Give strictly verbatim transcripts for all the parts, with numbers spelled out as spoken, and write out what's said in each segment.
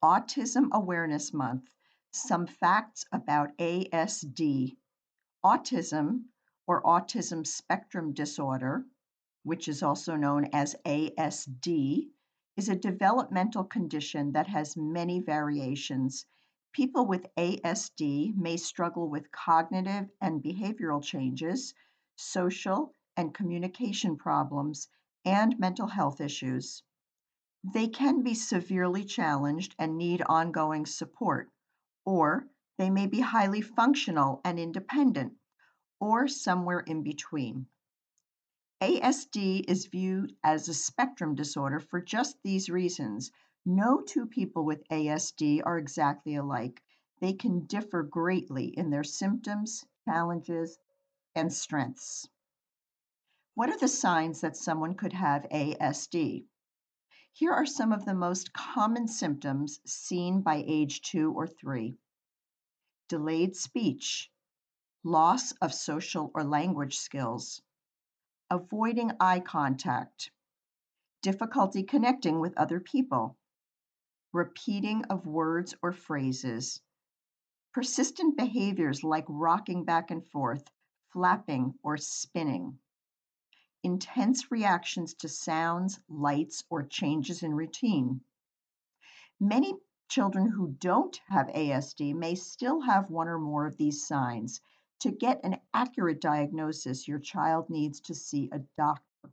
Autism Awareness Month. Some facts about A S D. Autism, or autism spectrum disorder, which is also known as A S D, is a developmental condition that has many variations. People with A S D may struggle with cognitive and behavioral changes, social and communication problems, and mental health issues. They can be severely challenged and need ongoing support, or they may be highly functional and independent, or somewhere in between. A S D is viewed as a spectrum disorder for just these reasons. No two people with A S D are exactly alike. They can differ greatly in their symptoms, challenges, and strengths. What are the signs that someone could have A S D? Here are some of the most common symptoms seen by age two or three. Delayed speech, loss of social or language skills, avoiding eye contact, difficulty connecting with other people, repeating of words or phrases, persistent behaviors like rocking back and forth, flapping, or spinning, intense reactions to sounds, lights, or changes in routine. Many children who don't have A S D may still have one or more of these signs. To get an accurate diagnosis, your child needs to see a doctor.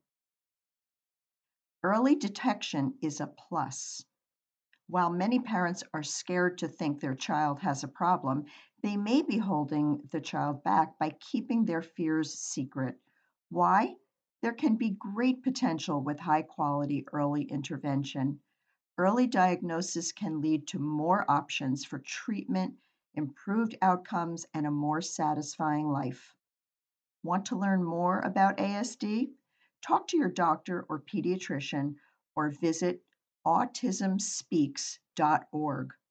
Early detection is a plus. While many parents are scared to think their child has a problem, they may be holding the child back by keeping their fears secret. Why? There can be great potential with high quality early intervention. Early diagnosis can lead to more options for treatment, improved outcomes, and a more satisfying life. Want to learn more about A S D? Talk to your doctor or pediatrician or visit autism speaks dot org.